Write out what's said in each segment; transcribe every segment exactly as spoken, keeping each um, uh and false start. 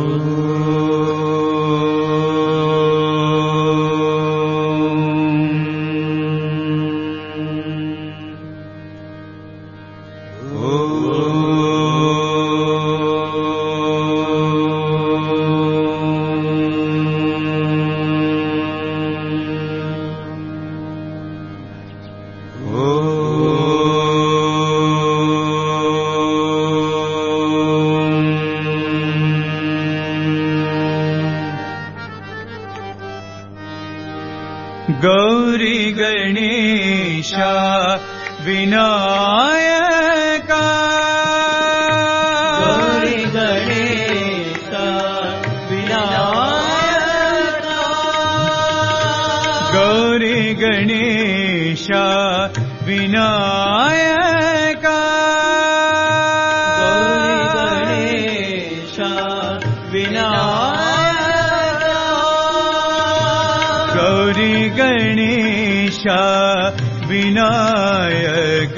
गौरी गणेश विनायक गौरी गणेश विनायक गौरी गणेश विनायक गौरी गणेश विनायक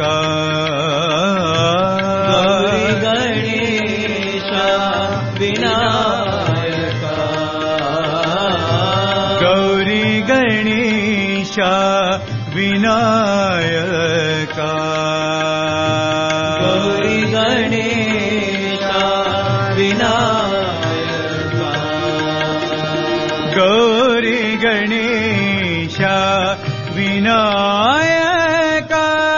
गौरी गणेश विनायक गौरी गणेश विनायक गौरी गणेश विनायक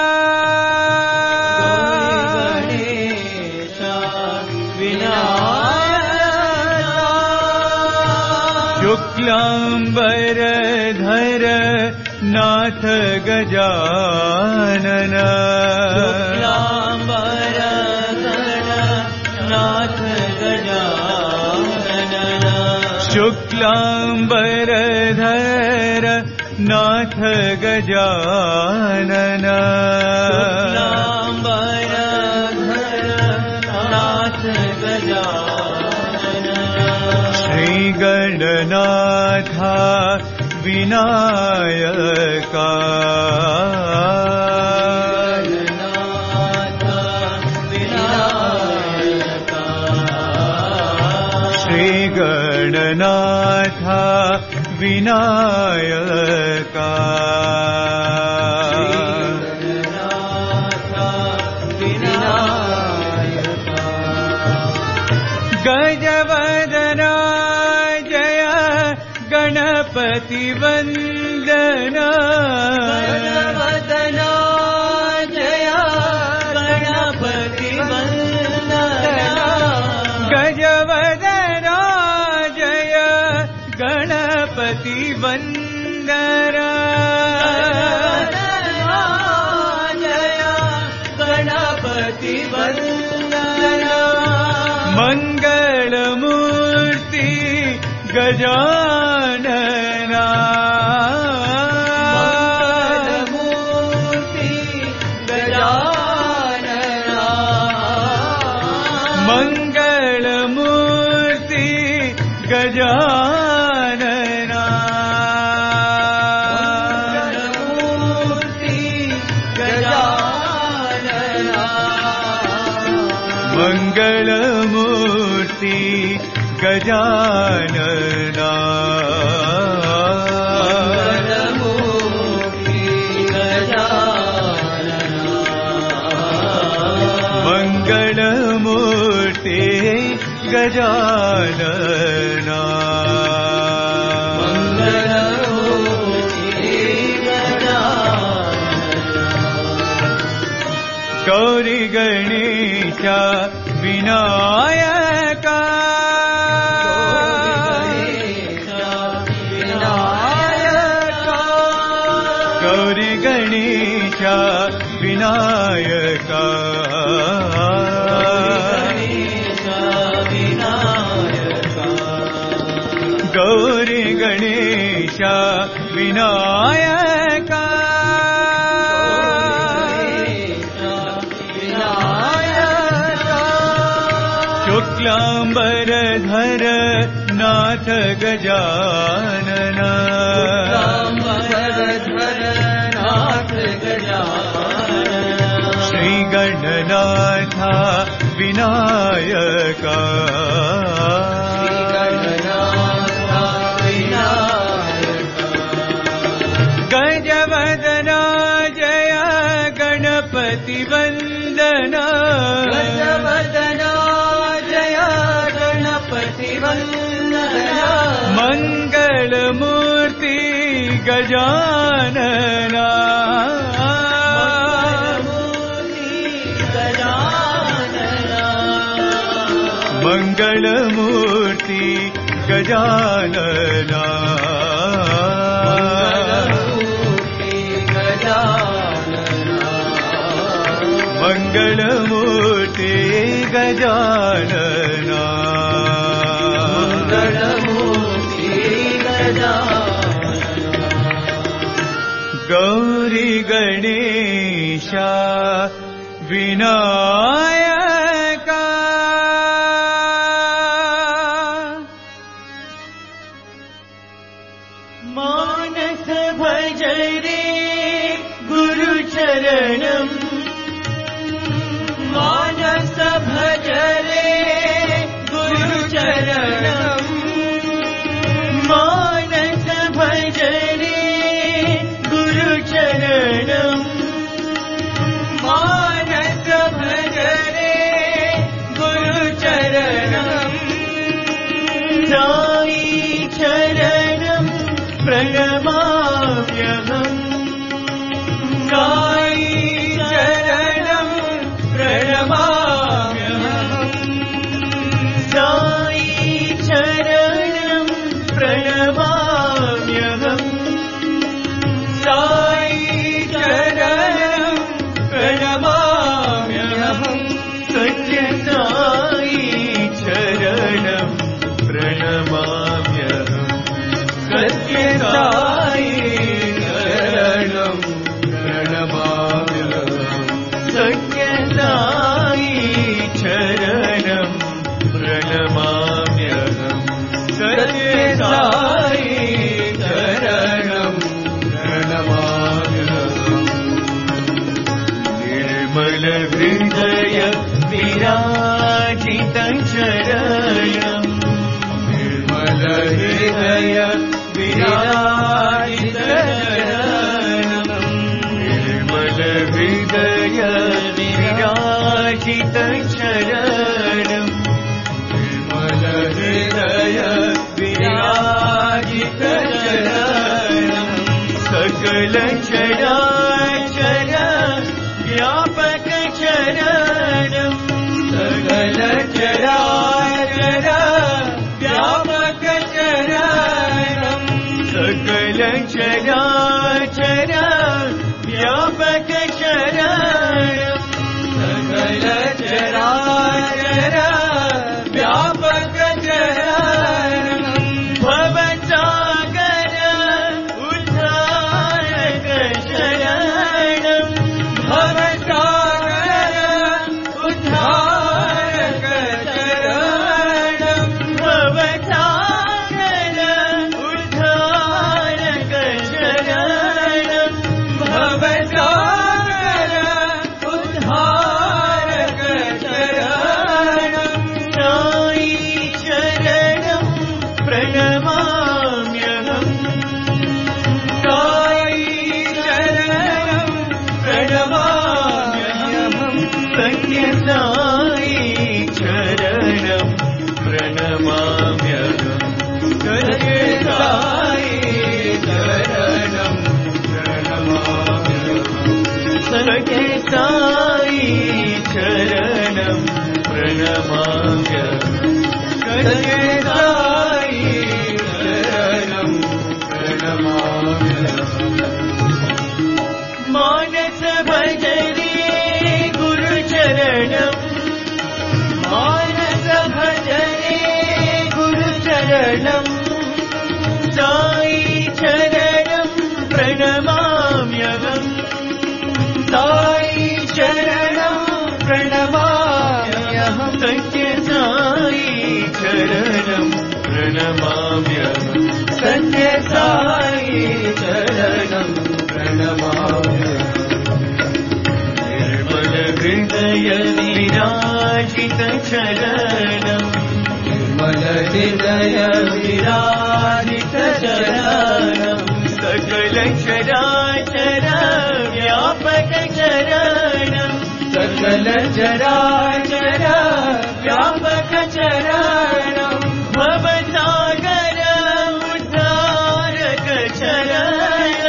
गणेश विनायक शुक्लांबरधर नाथ गजानन शुक्लांबरधर नाथ गजानन शुक्लांबरधर नाथ गजानन श्री गणनाथ विनायक श्री गणनाथ विनायक गजवदना जय गणपति वंदना गजवदना जय गणपति वंदना गजवदना जय गणपति वंदना जय गणपति वंदना मंगलमूर्ति गजानना मंगलमूर्ति गजानना मंगलमूर्ति गजानना मंगलमूर्ति गजानना मंगलमूर्ति गजानना मंगलमूर्ति गजानना गौरी गणेश विनायक गौरी गणेश विनायक गौरी गणेश विनायक शुक्लांबरधर नाथ गजानन श्री गणनाथ विनायक गजानना मंगलमूर्ति गजानना मंगलमूर्ति गजानना मंगलमूर्ति गजानना गौरी गणेशा विनायका मानस भजरे गुरुचरणम् मानस भजरे गुरुचरणम् मानस भजरे गुरुचरणम् मानस भजरे गुरुचरणम् साई चरणम् प्रणमाम्यहम् साई चरणम् प्रणमाम्यहम् साई चरणम् प्रणमाम्यहम् साई चरणम् प्रणमाम्यहम् सत्य साई चरणम् प्रणमाम्यहम् सत्य साई चरणम् प्रणमाम्यहम् सत्य साई चरणम् प्रणमाम्यहम् सत्य साई चरणम् प्रणमाम्यहम् निर्मल हृदय विराजित चरणम् निर्मल हृदय विराजित चरणम् निर्मल हृदय विराजित चरणम् निर्मल हृदय विराजित चरणम् सकल चराचर व्यापक चरणम् सकल चराचर व्यापक चरणम् सकल चराचर व्यापक चरणम् सकल चराचर व्यापक चरणम् भवसागर उद्धारक शरणम् भवसागर उद्धारक शरणम् भवसागर उद्धारक शरणम् भवसागर उद्धारक शरणम् साई चरणम् प्रणमाम्यहम् साई चरणम् प्रणमाम्यहम् सत्य साई चरणम् प्रणमाम्यहम् सत्य साई चरणम् प्रणमाम्यहम् सत्य साई चरणम् प्रणमाम्यहम् सत्य साई चरणम् प्रणमाम्यहम् मानस भजरे गुरुचरणम् मानस भजरे गुरुचरणम् साई चरणम् प्रणमाम्यहम् साई चरणम् प्रणमाम्यहम् सत्य साई चरणम् प्रणमाम्यहम् सत्य साई चरणम् प्रणमाम्यहम् निर्मल हृदय विराजित चरणम् निर्मल हृदय विराजित चरणम् सकल चराचर व्यापक चरणम् सकल चराचर व्यापक चरणम् भवसागर उद्धारक चरणम्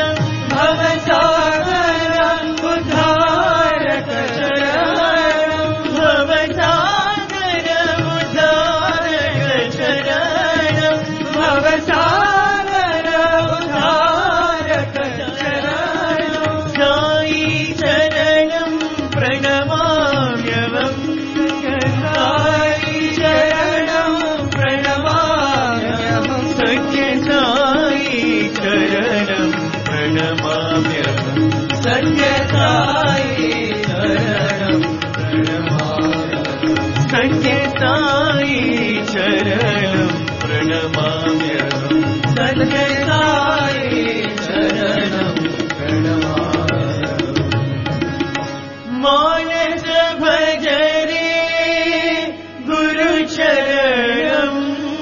सत्य साई चरणं प्रणमाम्यहम् सत्य साई चरणं प्रणमाम्यहम् मानस भजरे गुरुचरणम्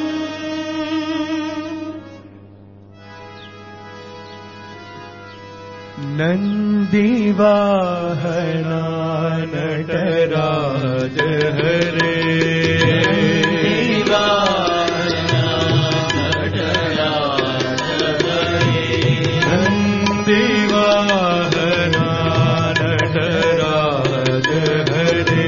नन्दिवाहना नटराज हरे नन्दिवाहना नटराज हरे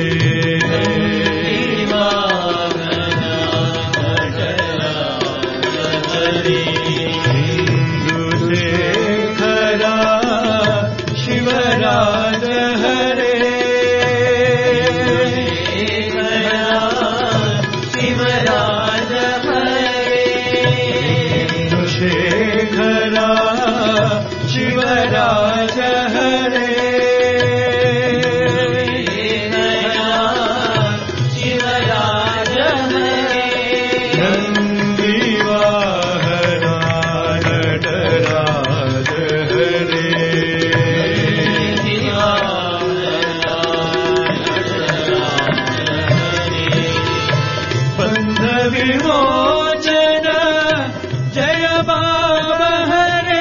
शिवराज हरे शिवराज हरे शेखरा शिवराज हरे शिवराज हरे नन्दिवाहना नटराज हरे विमोचन जय बाबा हरे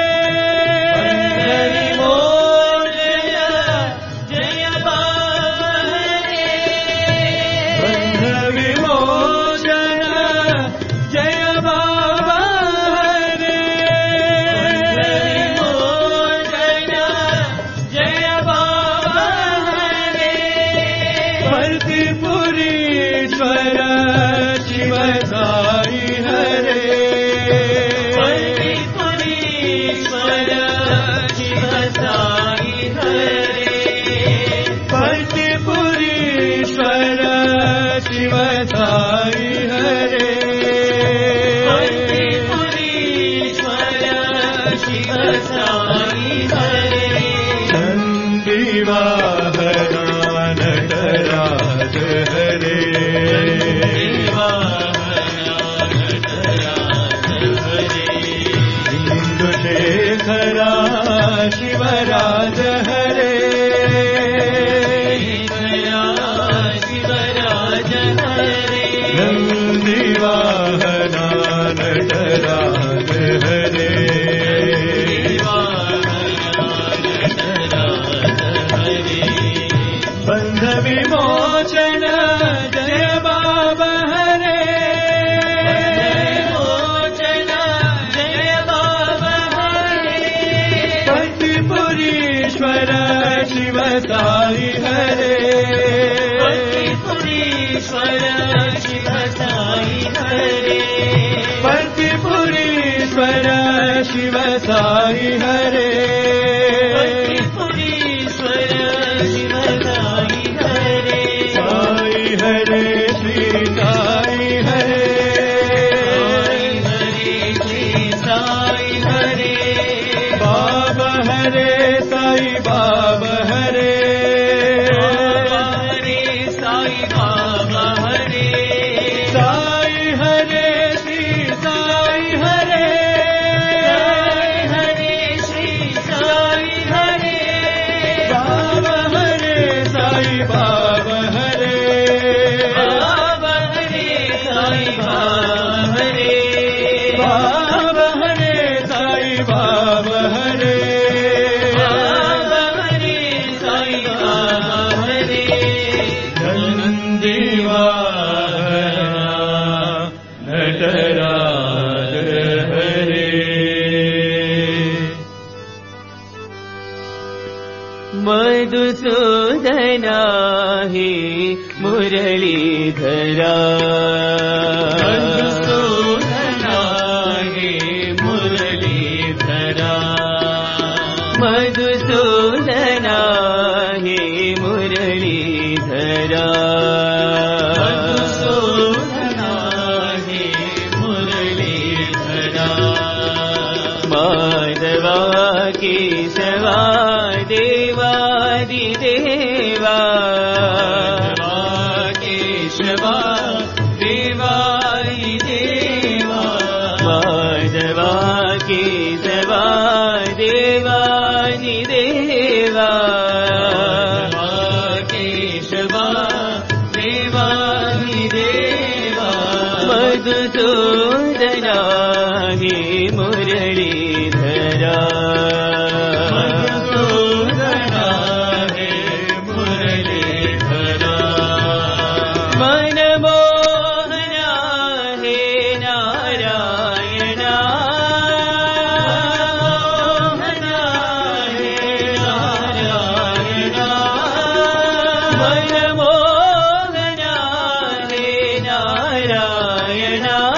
विमोचन जय बाबा हरे बंध विमोचन जय बाबा हरे विमोचन जय बाबा हरे भर्तिपुरीश्वर शिव साई हरे भर्तिपुरीश्वर शिव साई हरे भर्तिपुरीश्वर शिव साई हरे भर्तिपुरीश्वर शिव साई हरे नन्दिवाहना नटराज हरे शेखरा शिवराज हरे शिवराज हरे नन्दिवाहना नटराज हरे बंध विमोचन जय बाबा हरे भर्तिपुरीश्वर शिव साई हरे भर्तिपुरीश्वर शिव साई हरे भर्तिपुरीश्वर शिव साई हरे भर्तिपुरीश्वर शिव साई हरे साई हरे श्री साई हरे साई हरे बाबा हरे साई बाबा हरे हरे साई बाबा हरे साई हरे श्री साई हरे हरे श्री साई हरे बाबा हरे साई बाबा हरे बाबा हरे साई बाबा हरे बाबा हरे साई बाबा हरे नटराज हरे मधुसूदना हे मुरलीधरा मधुसूदना हे मुरलीधरा मधुसूदना हे मुरलीधरा माधवा केशवा देवादिदेवा केशव सेवा देवानि देवा माधवा की सेवा देवानि देवा केशवा देवानि देवा मधुसूदना हि मुरलीधरा मधुसूदना हे मुरलीधरा मनमोहना हे नारायणा मनमोहना हे नारायणा मनमोहना हे नारायणा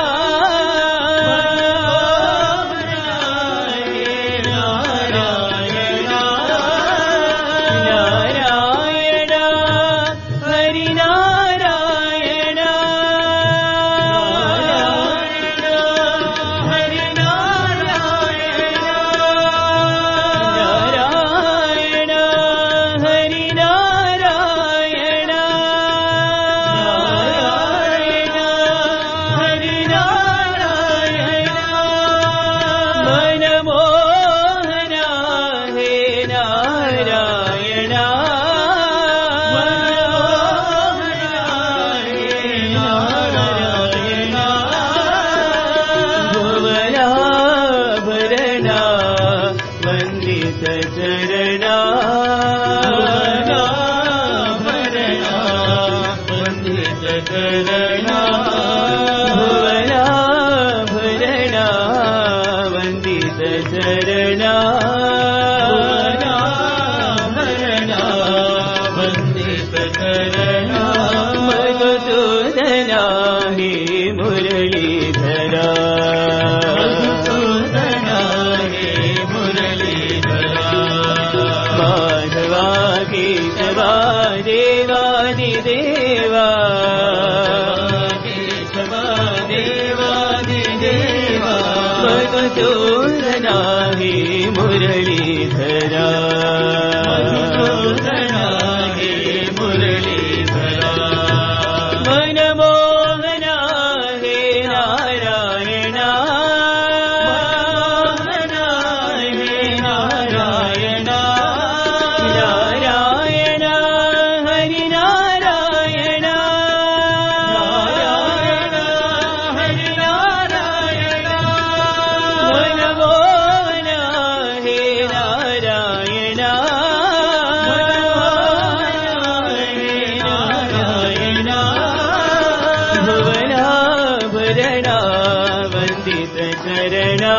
मधुसूदना हे मुरलीधरा मधुसूदना हे मुरलीधरा मनमोहना हे नारायणा मनमोहना हे नारायणा नारायण हरि नारायण नारायण हरि नारायण मनमोहना हे नारायण भुवनाभरणा वन्दित चरणा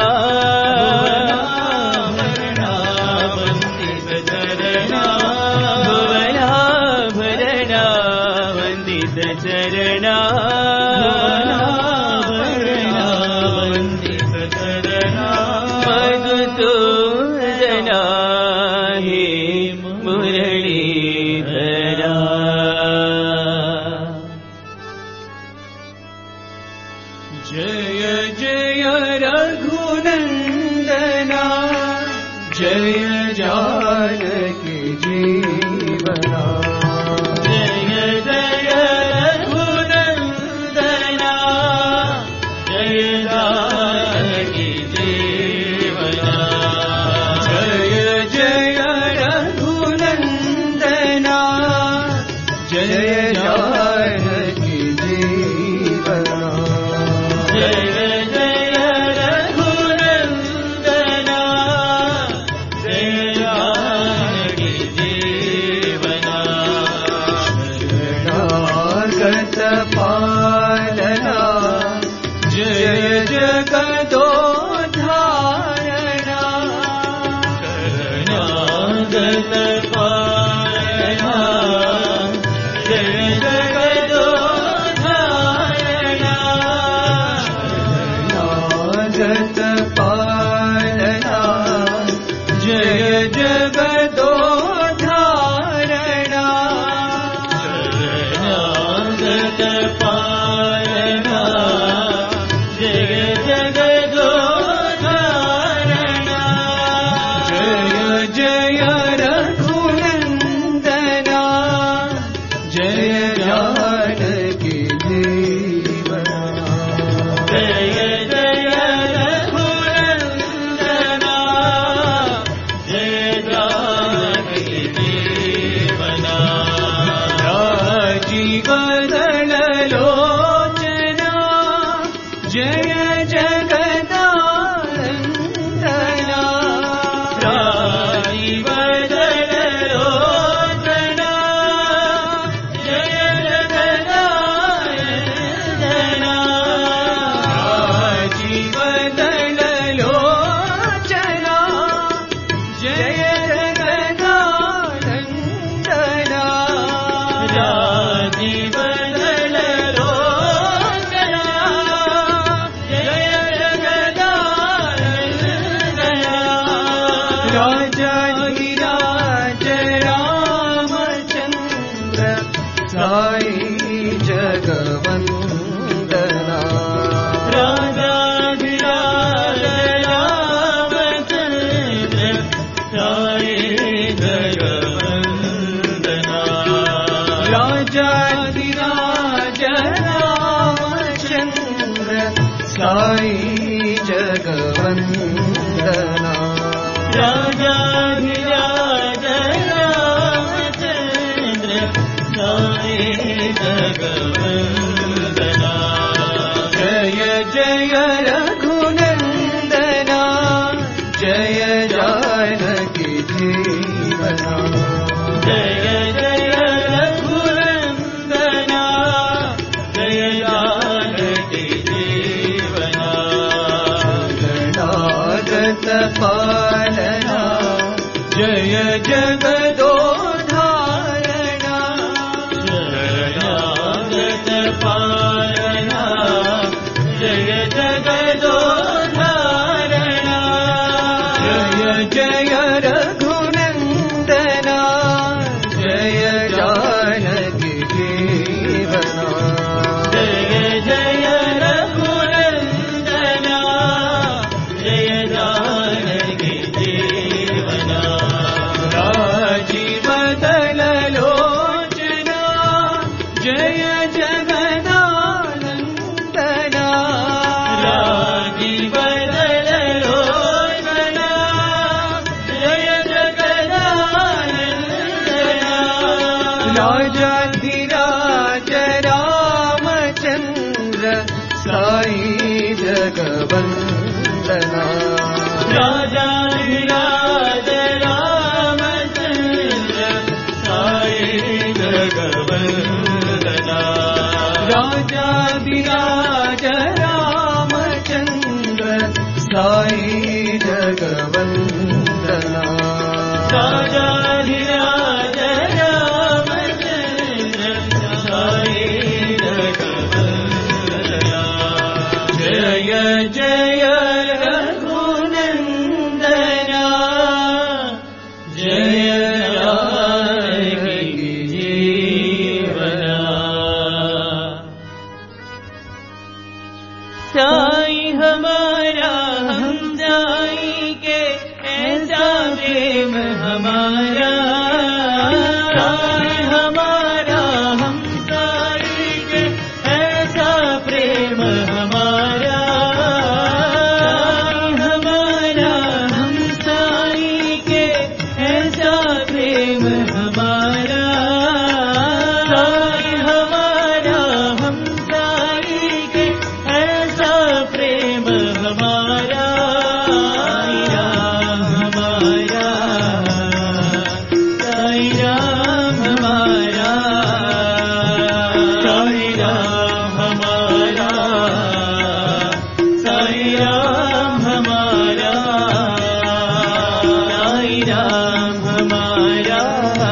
भुवनाभरणा वन्दित चरणा मधुसूदना हे मुरलीधरा जय जय रघुनंदना जय जानकी जीवना जय जय रघुनंदना जय जानकी जीवना जय जय रघुनंदना जय जानकी जीवना जय जय रघुनंदना जय जानकी जीवना शरणागत पालना जय जगदोद्धारणा शरणागत पालना जय जगदोद्धारणा शरणागत पालना जय जगदोद्धारणा शरणागत पालना जय जगदोद्धारणा जय जय रघुनंदना जय जानकी बदललोचना जय जगदानन्दना राजी बदललोचना जय जगदानन्दना राजी बदललोचना जय साई जगवंदना राजाधिराज रामचंद्र साई जगवंदना जय जय रघुनंदना जय जानकी जीवना जय जय रघुनंदना जय जानकी पालना जय जगदोधारणा जगत पालना जय जगदोधारणा जय जय रघुनंदना जय जानकी जीवना जय जय रघुनंदना जय जानकी जीवना राजी बदललोचना जय जगदानन्दना राजी बदललोचना जय जगदानन्दना राजाधिराज रामचंद्र साई जगवंदना राजाधिराज रामचंद्र साई जगवंदना राजाधिराज रामचंद्र साई जगवंदना राजाधिराज रामचंद्र साई जगवंदना जय जय रघुनंदना जय जानकी जीवना साई हमारा हम साई के ऐसा प्रेम हमारा साई हमारा हम साई के ऐसा प्रेम हमारा हमारा हम साई के ऐसा प्रेम हमारा साई हमारा हम साई के ऐसा प्रेम हमारा साई राम हमारा साई राम हमारा साई राम हमारा साई राम हमारा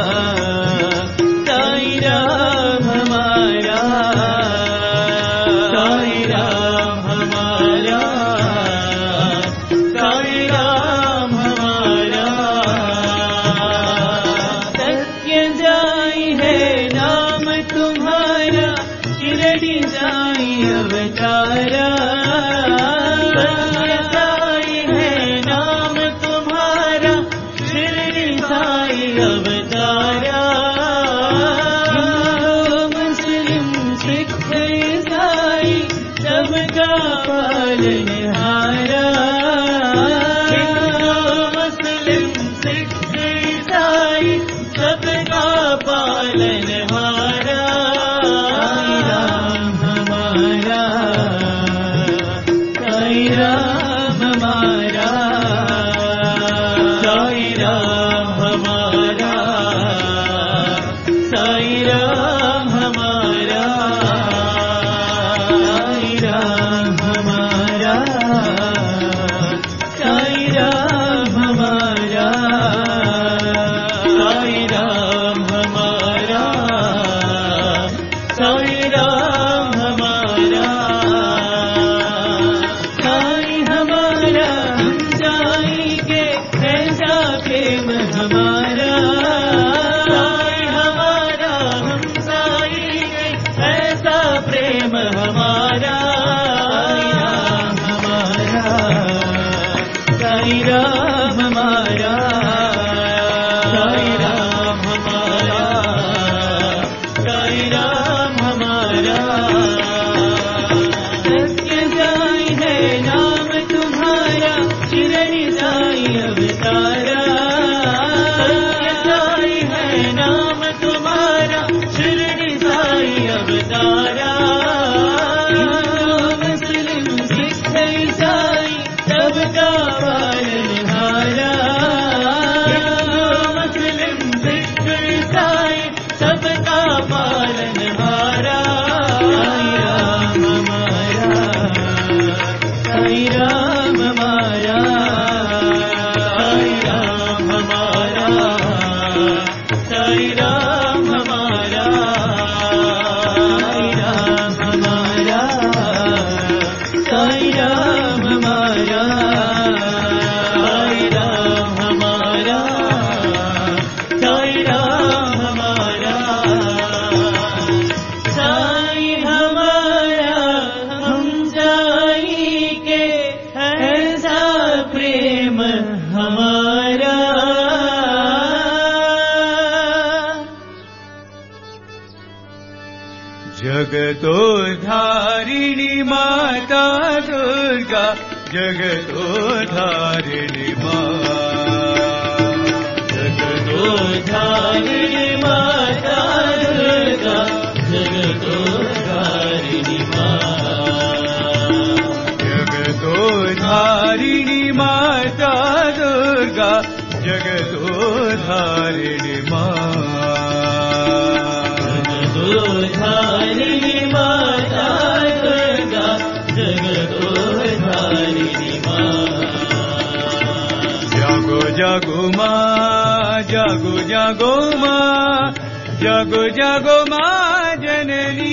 साई राम हमारा साई राम हमारा साई राम हमारा सत्य जाई है नाम तुम्हारा शिरडी जाई अवतारा सत्य जाई है नाम तुम्हारा शिरडी साई अवतारा मुस्लिम सिख ईसाई सबका पालनहारा मुस्लिम सिख ईसाई सबका पालनहारा हमारा, मुस्लिम सिख ईसाई सबका पालनहारा, मुस्लिम सिख ईसाई सबका पालनहारा। साईं राम हमारा, साईं राम हमारा, साईं राम हमारा, साईं राम हमारा, साईं राम हमारा, साईं राम हमारा, साईं राम हमारा, साईं हमारा, हम साईं के ऐसा प्रेम हमारा। जगतोद्धारिणी माता दुर्गा, जगतोद्धारिणी माँ, जगतोद्धारिणी माता दुर्गा, जगतोद्धारिणी माँ, जगतोद्धारिणी माता दुर्गा, जगतोद्धारिणी माँ, जगतोद्धारिणी माता दुर्गा, जगतोद्धारिणी माँ। जागो जागो माँ, जागो जागो माँ, जागो जागो माँ जननी,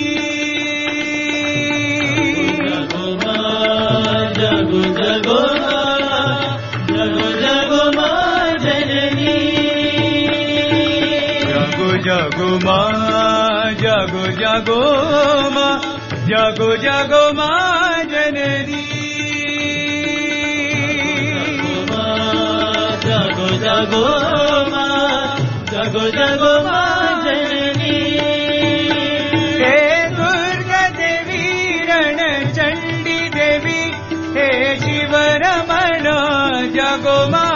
जागो माँ, जागो जागो माँ, जागो जागो माँ जननी, जागो जागो माँ, जागो जागो माँ, जागो जागो माँ जननी, जागो जागो माँ, जागो जागो माँ जननी। हे दुर्गा देवी रण चंडी देवी, हे शिव रमण जागो माँ,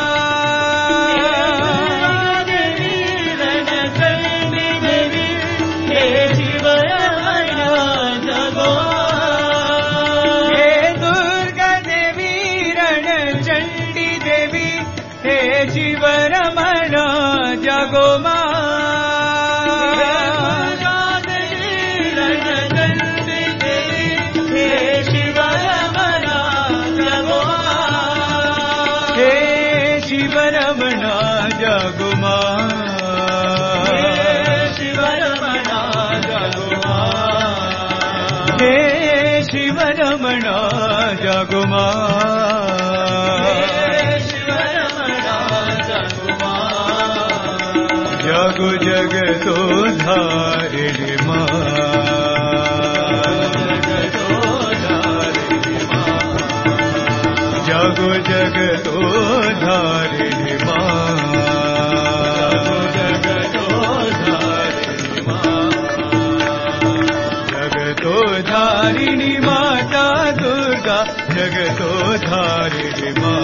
शिव रमण जागो माँ, हे शिव रमण जागो माँ, हे शिव रमण जागो माँ, शिव रमण जागो माँ, हे शिव रमण जागो माँ, जागो जगतोद्धारिणी माँ, जागो जगतोद्धारिणी माँ, जगतोद्धारिणी माँ, जगतोद्धारिणी माता दुर्गा, जगतोद्धारिणी माँ,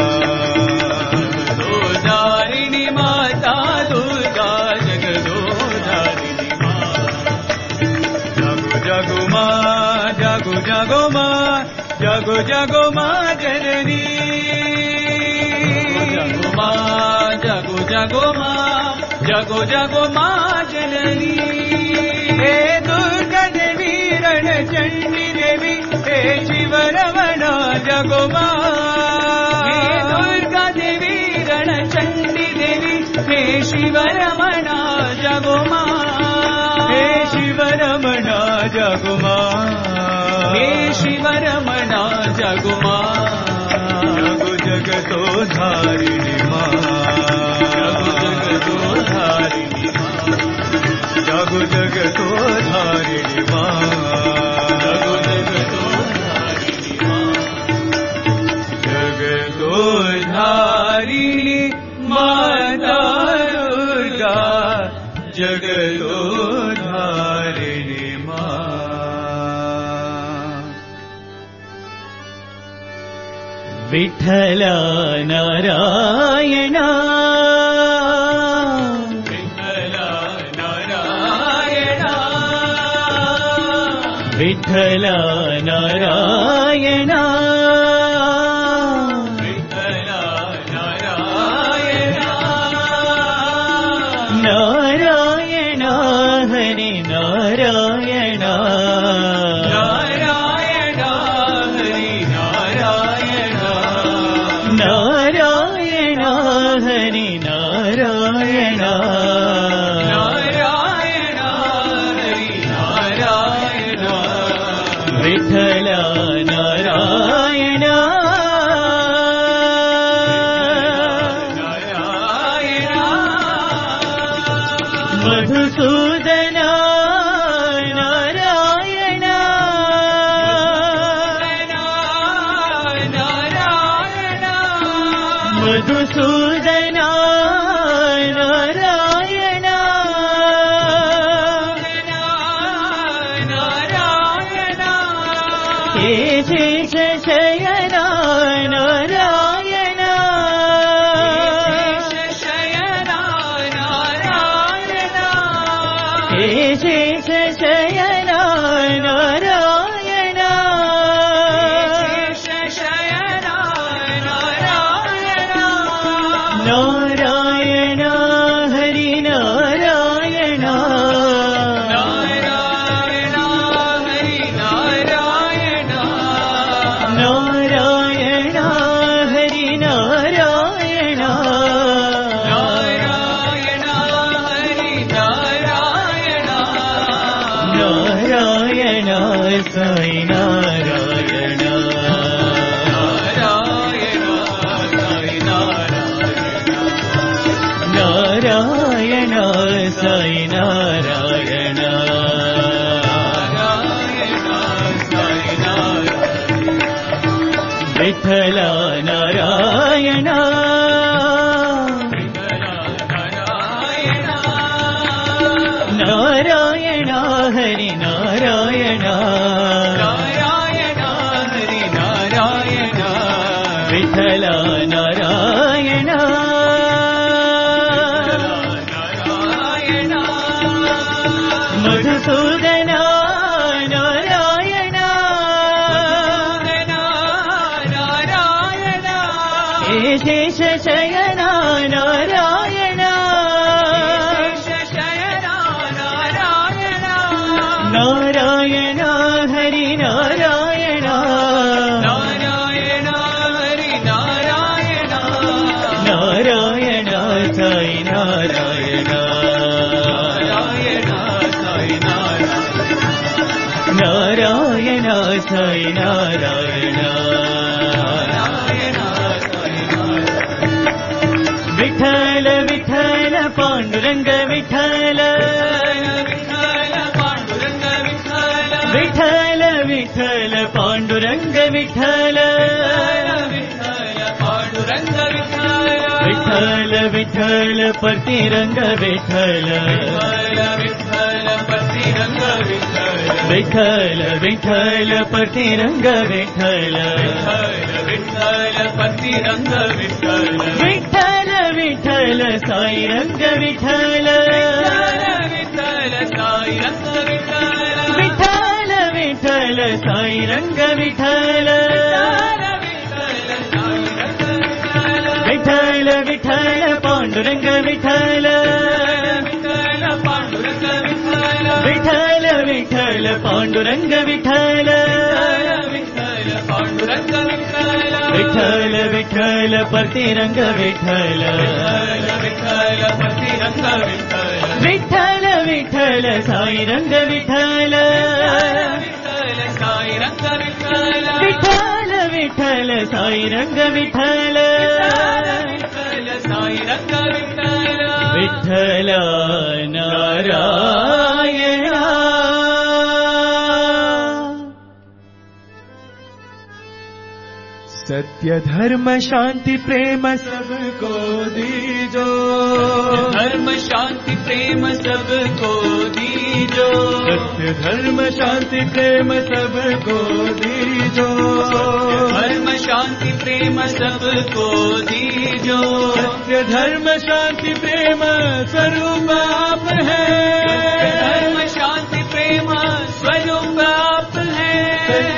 जगतोद्धारिणी माता दुर्गा, जगतोद्धारिणी माँ, जागो जागो माँ, जागो जागो माँ, जागो जागो माँ जननी, जागो माँ, जागो जागो माँ, जागो जागो माँ जननी। हे दुर्गा देवी रण चंडी देवी, हे शिव रमण जागो माँ, हे दुर्गा देवी रण चंडी देवी, हे शिव रमण जागो माँ, हे शिव रमण जागो माँ, हे शिव रमण जागो माँ, जागो जगतोद्धारिणी माँ, जागो जगतोद्धारिणी माँ, जागो जगतोद्धारिणी माँ, जागो जगतोद्धारिणी माँ, जगतोद्धारिणी माता दुर्गा, जगतोद्धारिणी माँ। विठ्ठल नारायण, विठ्ठल नारायण, विठ्ठल नारायण विठ्ठल नारायण नारायण हरि नारायण नारायण हरि नारायण नारायण हरि नारायण नारायण हरि नारायण विठ्ठल नारायण नारायण मधुसूदन नारायण नारायण मधुसूदन नारायण नारायण केशेष शयन नारायण शयन नारायण केशेष शयन नारायण शयन नारायण नारायण हरि नारायण नारायण हरि नारायण नारायण हरि नारायण नारायण हरि नारायण नारायण साई नारायण नारायण हरि नारायण नारायण साई नारायण नारायण हरि नारायण विठ्ठल नारायण नारायण हरि नारायण नारायण हरि नारायण विठ्ठल नारायण नारायण मधुसूदन नारायण नारायण केशेष शयन नारायण शयन नारायण नारायण हरि नारायण नारायण हरि नारायण नारायण साई नारायण नारायण साई नारायण नारायण साई नारायण नारायण साई नारायण विठ्ठल विठ्ठल पांडुरंग विठ्ठल विठ्ठल पांडुरंग विठ्ठल विठ्ठल विठ्ठल पांडुरंग विठ्ठल विठ्ठल पांडुरंग विठ्ठल विठ्ठल विठ्ठल प्रतिरंग विठ्ठल विठ्ठल पतिरंग विठ्ठल विठ्ठल विठ्ठल प्रतिरंग विठ्ठल विठ्ठल पतिरंग विठ्ठल विठ्ठल विठ्ठल साई रंग विठ्ठल विठ्ठल साई रंग विठ्ठल विठ्ठल विठ्ठल साई रंग विठ्ठल विठ्ठल विठ्ठल पांडुरंग विठ्ठल विठ्ठल पांडुरंग विठ्ठल विठ्ठल विठ्ठल पांडुरंग विठ्ठल विठ्ठल पांडुरंग विठ्ठल विठ्ठल विठ्ठल प्रतिरंग विठ्ठल विठ्ठल पतिरंग विठ्ठल विठ्ठल विठ्ठल साई रंग विठ्ठल विठ्ठल साई रंग विठ्ठल विठ्ठल विठ्ठल साई रंग विठ्ठल विठ्ठल साई रंग विठ्ठल विठ्ठल नारायण सत्य धर्म शांति प्रेम सबको दीजो धर्म शांति प्रेम सबको दीजो सत्य धर्म शांति प्रेम सबको दीजो धर्म शांति प्रेम सबको दीजो सत्य धर्म शांति प्रेम स्वरूप आप है धर्म शांति प्रेम स्वरूप आप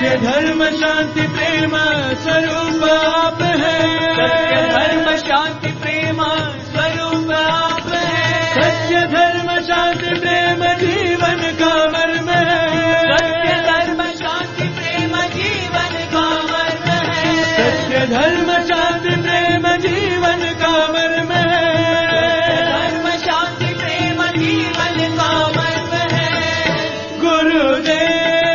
सत्य धर्म शांति प्रेम स्वरूप आप है। सत्य धर्म शांति प्रेम स्वरूप आप है। सत्य धर्म शांति प्रेम जीवन का मर्म है। सत्य धर्म शांति प्रेम जीवन का मर्म है। सत्य धर्म शांति प्रेम जीवन का मर्म है। धर्म शांति प्रेम जीवन का मर्म है। गुरुदेव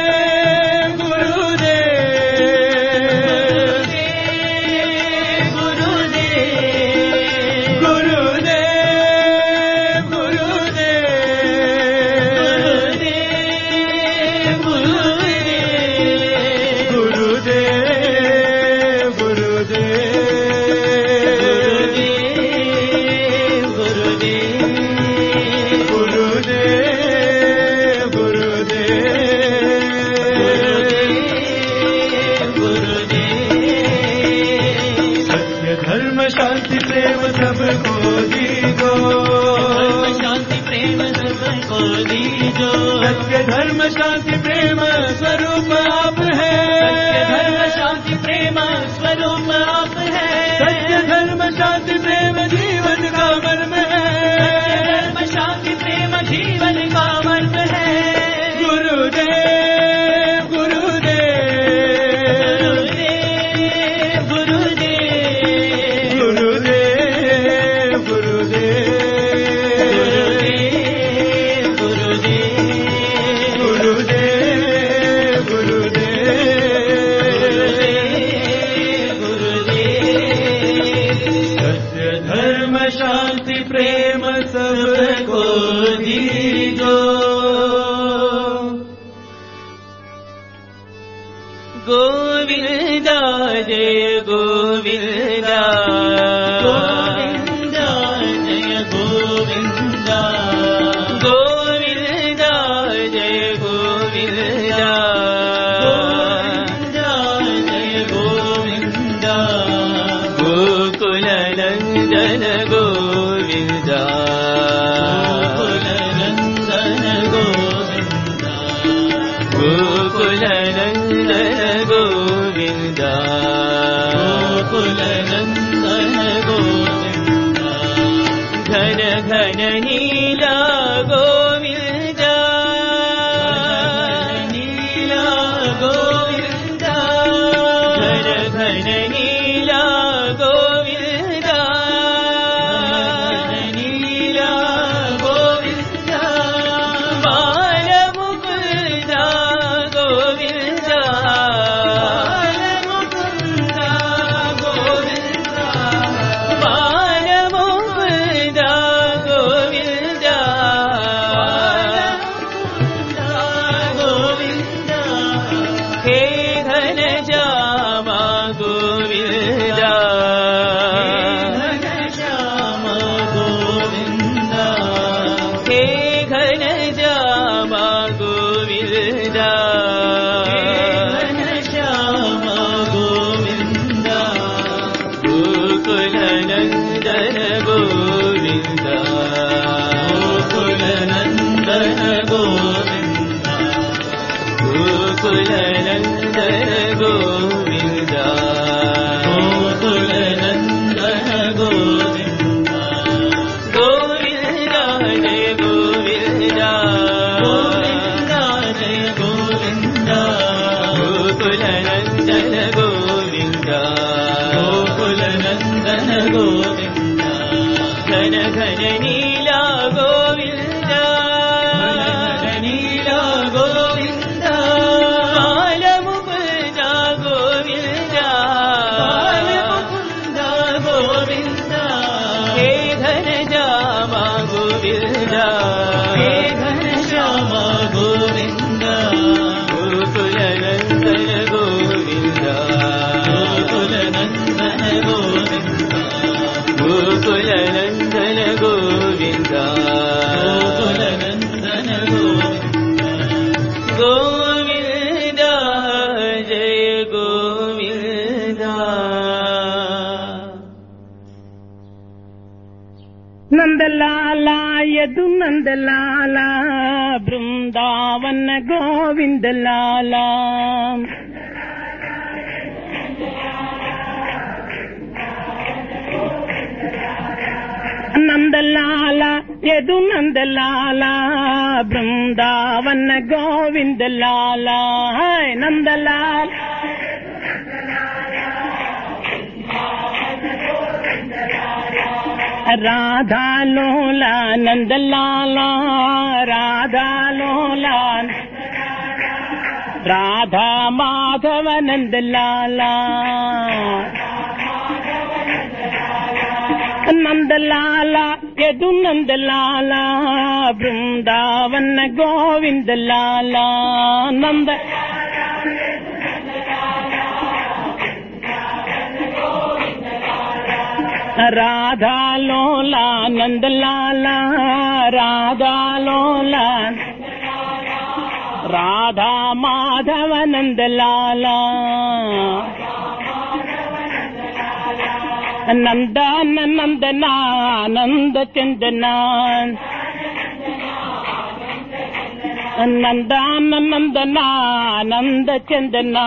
धर्म शांति प्रेम स्वरूप आप है। सत्य धर्म शांति प्रेम स्वरूप आप है। सत्य धर्म शांति प्रेम जीवन का मर्म है। सत्य धर्म शांति प्रेम जीवन का मर्म है। गुरुदेव गुरुदेव गुरुदेव गुरुदेव गुरुदेव गुरुदेव गोविंदा जय गोविंदा गोविंदा जय गोविंदा गोविंदा जय गोविंदा गोविंदा जय गोविंदा गोकुल नंदन गोविंदा गोकुल नंदन गोविंदा गोकुल नंदन गोविंदा गोकुल नंदन गोविंदा घन घन नीला गोविंदा नीला गोविंदा घन घन नीला गोविंदा नीला गोविंदा बाल मुकुंदा गोविंदा नंदलाला यदु नंदलाला वृंदावन गोविंद लाला नंदलाला यदु नंदलाला वृंदावन गोविंद लाला है नंदलाल राधा लोला नंदलाला राधा लोला राधा माधव नंदलाला नंदलाला यदु नंदलाला वृंदावन गोविंद लाला नंद राधा लोला नंदलाला राधा लोला राधा माधव नंदलाला नंदन नंदना नंद चंदना नंदन नंदना नंद चंदना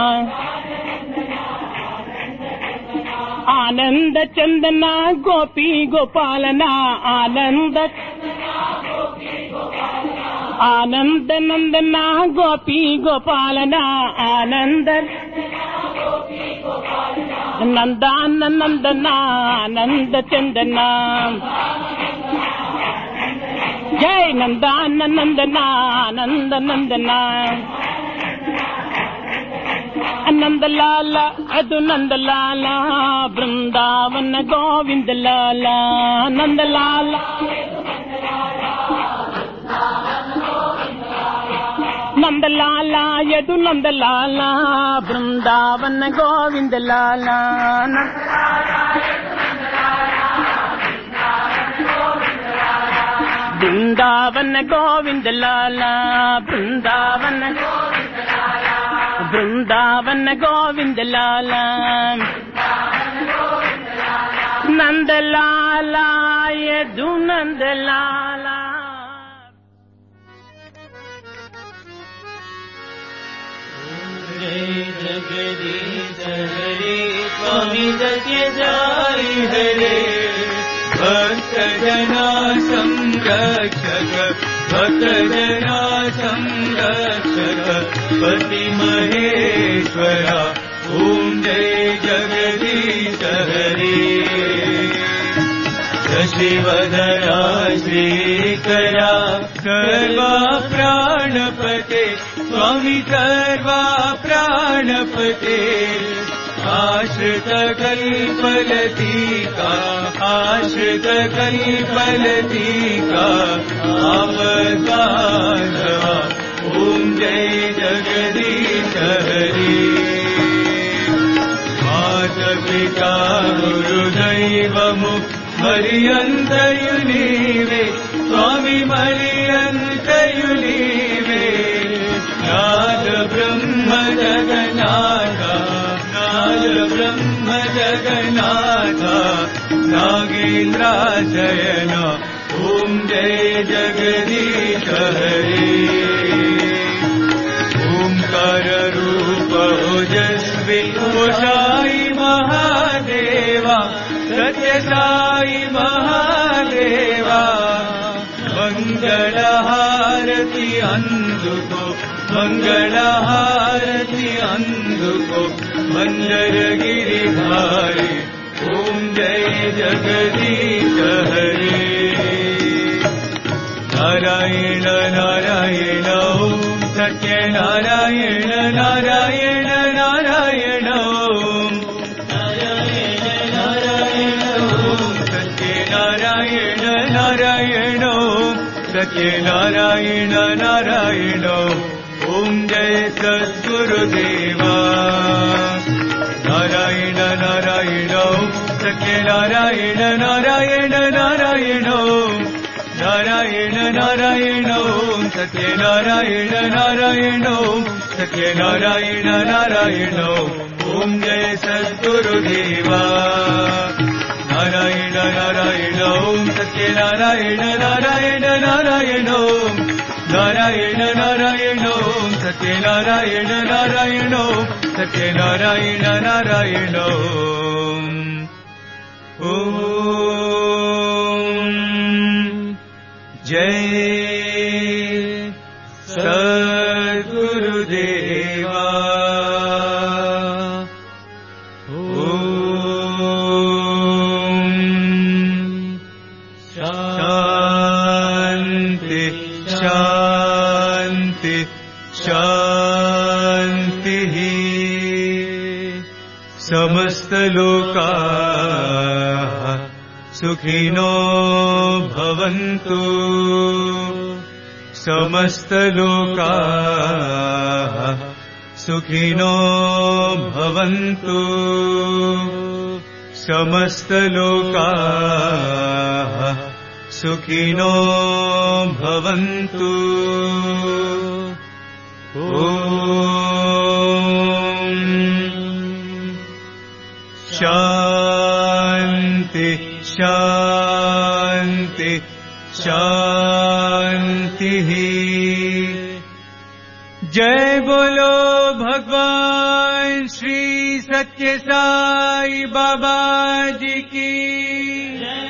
आनंद चंदना गोपी गोपालना आनंद आनंद नंदना गोपी गोपालना आनंद नंदन नंदना नंद चंदना जय नंदन नंदना नंद नंदना नंद लाला अदु नंद लाला वृंदावन गोविंद लाला नंद लाला नंद लाला यदु नंद लाला वृंदावन गोविंद लाला वृंदावन गोविंद लाला वृंदावन वृंदावन गोविंद लाला नंद लाला यदु नंद लाला जगदीश हरे स्वामी सत्य साई हरे भक्त जना संरक्षक भक्त जना संरक्षक पति महेश्वरा ओम जय जगदीश हरे शशिवदना श्रीकरा सर्वा प्राणपते स्वामी सर्वा प्राणपते आश्रित कल्पलतिका आश्रित कल्पलतिका आपदानवा ओम जय जगदीश हरे माता पिता गुरुदैवमु मरियन्तयुनीवे स्वामी मरियन्तयुनीवे नाद ब्रह्म जगन्नाथ नाद ब्रह्म जगन्नाथ नागेन्द्राशयन ओम जय जगदीश हरे ओंकार रूप ओजस्वी साई महादेवा सत्य साई महादेवा मंगल हारति अंधुको मंगल हारति अंधुको मंदर गिरिधारी ओम जय जगदीश हरे नारायण नारायण ओम सत्य नारायण नारायण नारायण ओम नारायण नारायण सत्य नारायण नारायण ओम जय सद्गुरुदेवा नारायण नारायण सत्य नारायण नारायण नारायण नारायण नारायण सत्य नारायण नारायण सत्य नारायण नारायण ओम जय सद्गुरुदेवा नारायण नारायण ओम सत्य नारायण नारायण नारायण ओम नारायण नारायण ओम सत्य नारायण नारायण ओम सत्य नारायण नारायण ओम जय सद्गुरुदेवा। शांति शांति शांति समस्त लोकाः सुखिनो भवन्तु समस्त लोकाः सुखिनो भवन्तु समस्त लोकाः सुखिनो भवन्तु। ॐ शान्ति शान्ति शान्तिः। जय बोलो भगवान श्री सत्य साई बाबा जी की।